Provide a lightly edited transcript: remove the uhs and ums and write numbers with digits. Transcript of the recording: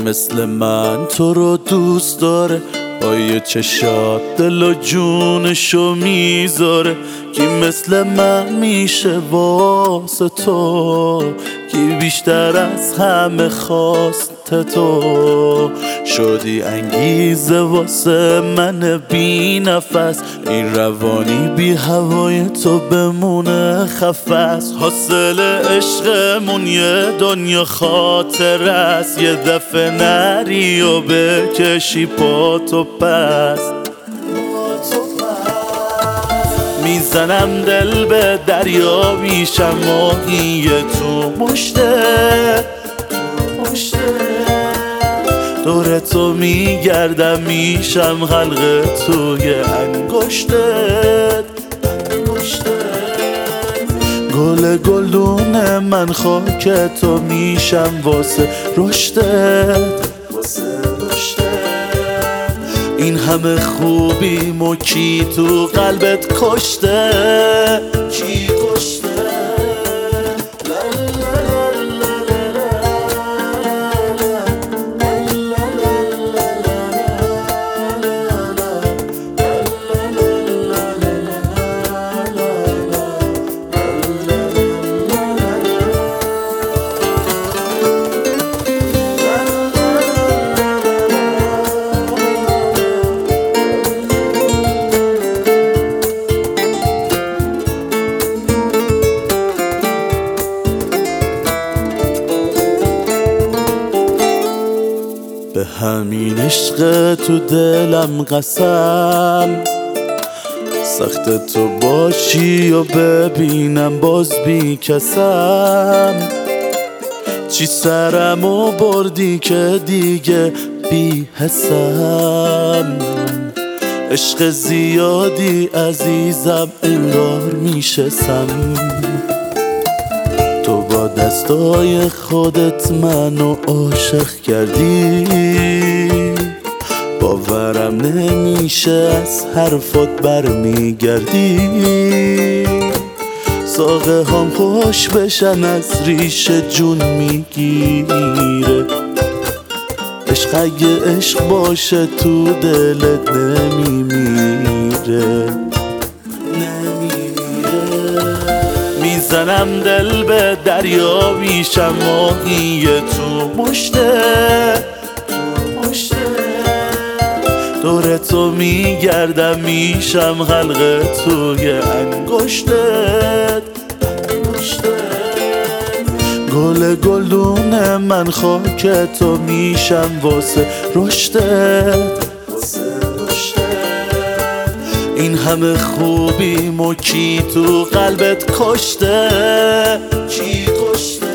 مثل من تو رو دوست داره، با یه چشات دل و جونشو میذاره. کی مثل من میشه واسه تو، کی بیشتر از همه خواست تو. شدی انگیزه واسه من بی نفس، این روانی بی هوای تو بمونه خفس. حاصل عشقمون یه دنیا خاطر است، یه دفعه نری و بکشی پا تو پس. میزنم دل به دریا میشم ماهی تو مشته، دور تو میگردم میشم حلقه توی انگشتت. گل گلدون من خاک تو میشم واسه رشدت. این همه خوبی مو کی تو قلبت کشته؟ کی کشته؟ به همین عشق تو دلم قسم، سخت تو باشی و ببینم باز بی کسم. چی سرمو بردی که دیگه بی حسم، عشق زیادی عزیزم انگار میشسم. تو با دستای خودت منو عاشق کردی، باورم نمیشه از حرفات برمیگردی. ساقه هم خوش بشن از ریشه جون میگیره، عشق اگه عشق باشه تو دلت نمیمیره. میزنم دل به دریا میشم ماهی تو مشته، دور تو میگردم میشم حلقه توی انگشتت. گل گلدون من خاک تو میشم واسه رشدت. این همه خوبی مو کی تو قلبت کشته؟ کی کشته؟